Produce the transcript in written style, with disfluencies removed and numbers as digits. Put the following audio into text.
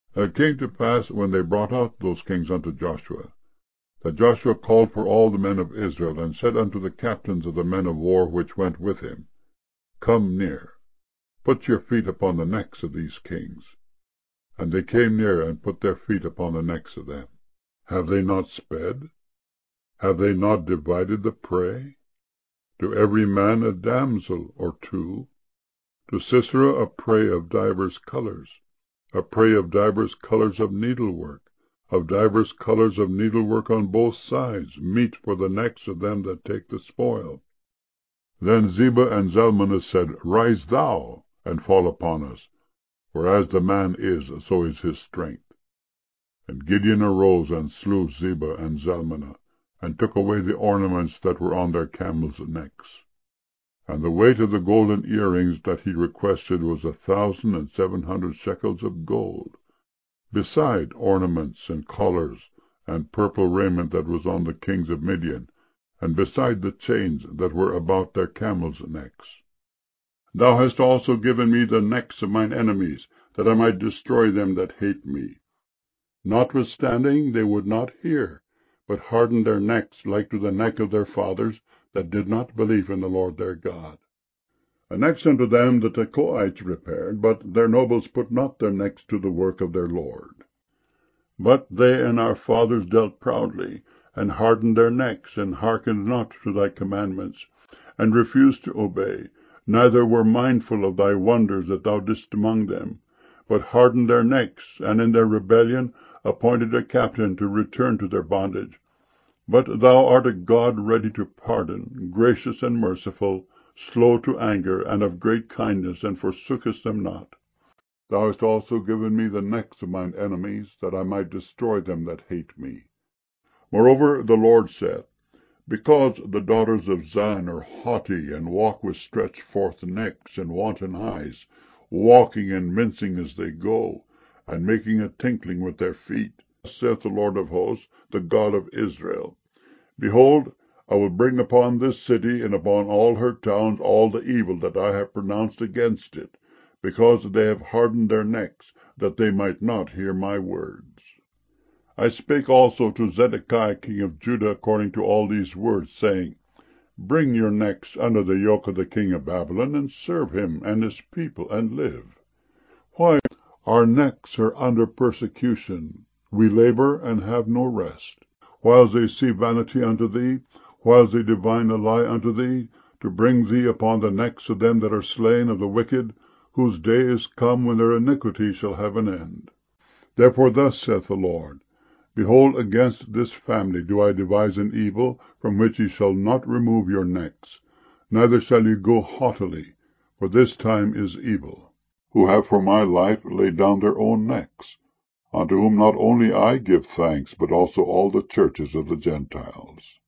And it came to pass, when they brought out those kings unto Joshua, that Joshua called for all the men of Israel, and said unto the captains of the men of war which went with him, Come near, put your feet upon the necks of these kings. And they came near, and put their feet upon the necks of them. Have they not sped? Have they not divided the prey? To every man a damsel or two, to Sisera a prey of divers colours, a prey of divers colours of needlework, of divers colours of needlework on both sides, meat for the necks of them that take the spoil. Then Zebah and Zalmunna said, Rise thou, and fall upon us, for as the man is, so is his strength. And Gideon arose, and slew Zebah and Zalmunna, and took away the ornaments that were on their camels' necks. And the weight of the golden earrings that he requested was 1,700 shekels of gold, beside ornaments and collars and purple raiment that was on the kings of Midian, and beside the chains that were about their camels' necks. Thou hast also given me the necks of mine enemies, that I might destroy them that hate me. Notwithstanding they would not hear, but hardened their necks like to the neck of their fathers, that did not believe in the Lord their God. And next unto them the Tekoites repaired, but their nobles put not their necks to the work of their Lord. But they and our fathers dealt proudly, and hardened their necks, and hearkened not to thy commandments, and refused to obey, neither were mindful of thy wonders that thou didst among them, but hardened their necks, and in their rebellion appointed a captain to return to their bondage. But thou art a God ready to pardon, gracious and merciful, slow to anger, and of great kindness, and forsookest them not. Thou hast also given me the necks of mine enemies, that I might destroy them that hate me. Moreover the Lord said, Because the daughters of Zion are haughty, and walk with stretched forth necks and wanton eyes, walking and mincing as they go, and making a tinkling with their feet, saith the Lord of hosts, the God of Israel, Behold, I will bring upon this city and upon all her towns all the evil that I have pronounced against it, because they have hardened their necks, that they might not hear my words. I spake also to Zedekiah king of Judah according to all these words, saying, Bring your necks under the yoke of the king of Babylon, and serve him and his people, and live. Why, our necks are under persecution, we labor and have no rest, whiles they see vanity unto thee, whiles they divine a lie unto thee, to bring thee upon the necks of them that are slain of the wicked, whose day is come when their iniquity shall have an end. Therefore thus saith the Lord, Behold, against this family do I devise an evil, from which ye shall not remove your necks, neither shall ye go haughtily, for this time is evil, who have for my life laid down their own necks, unto whom not only I give thanks, but also all the churches of the Gentiles.